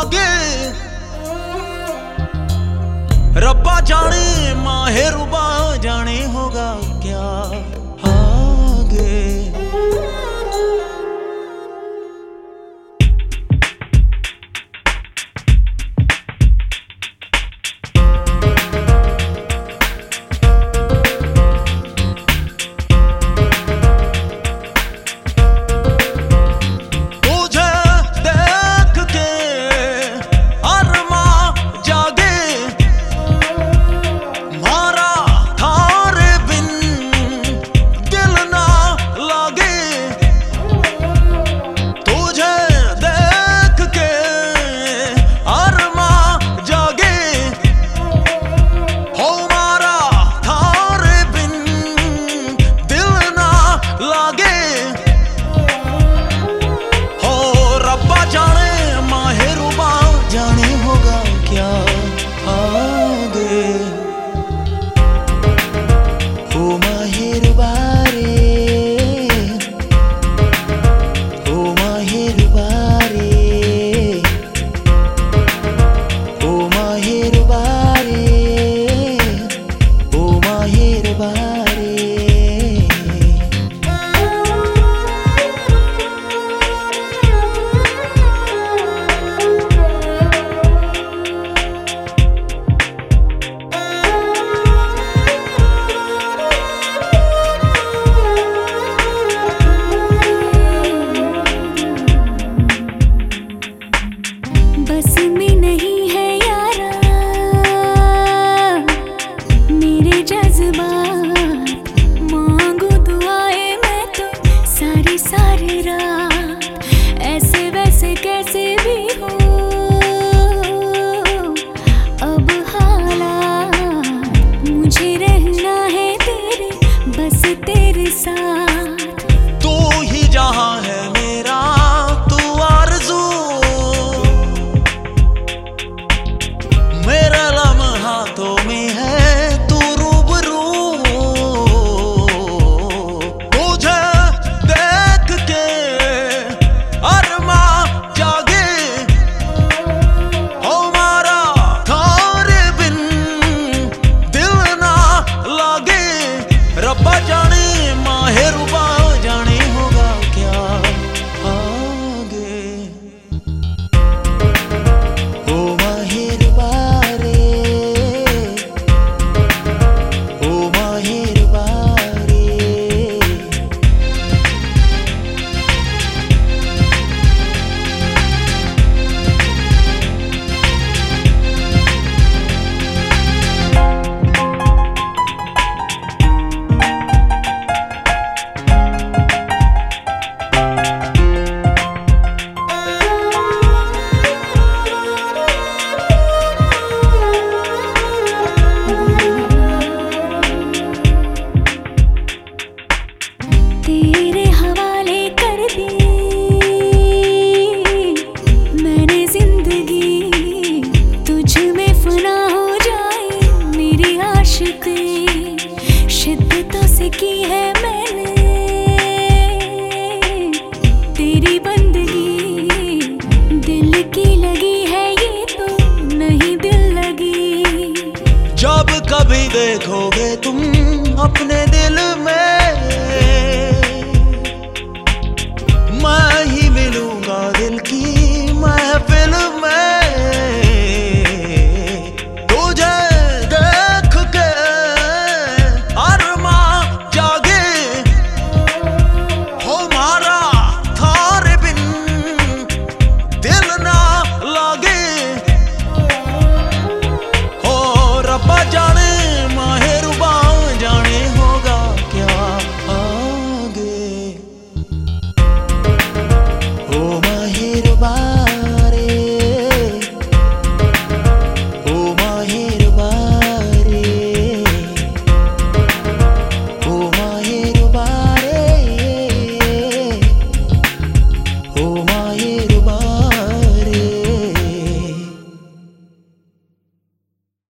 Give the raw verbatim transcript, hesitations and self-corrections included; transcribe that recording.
आगे रब्बा जाने माहे रुबा जाने होगा क्या आगे। सारी रात ऐसे वैसे कैसे भी हो, अब हालात मुझे रहना है तेरे बस तेरे साथ। तू ही जहां है मेरा तू आरज़ू, मेरा लम्हा तो में है तू रूबरू। तुझे देख के अरमा जागे हमारा थारे बिन दिल ना लागे। रब्बा जाने माहे रुबा जाने होगा क्या आगे। ओ माहे रुबा रे, ओ माहे रुबा रे। तेरे हवाले कर दी मैंने जिंदगी, तुझ में फना हो जाए मेरी आशिकी। शिद्दतों से की है मैंने तेरी बंदगी, दिल की लगी है ये तो नहीं दिल लगी। जब कभी देखोगे तुम अपने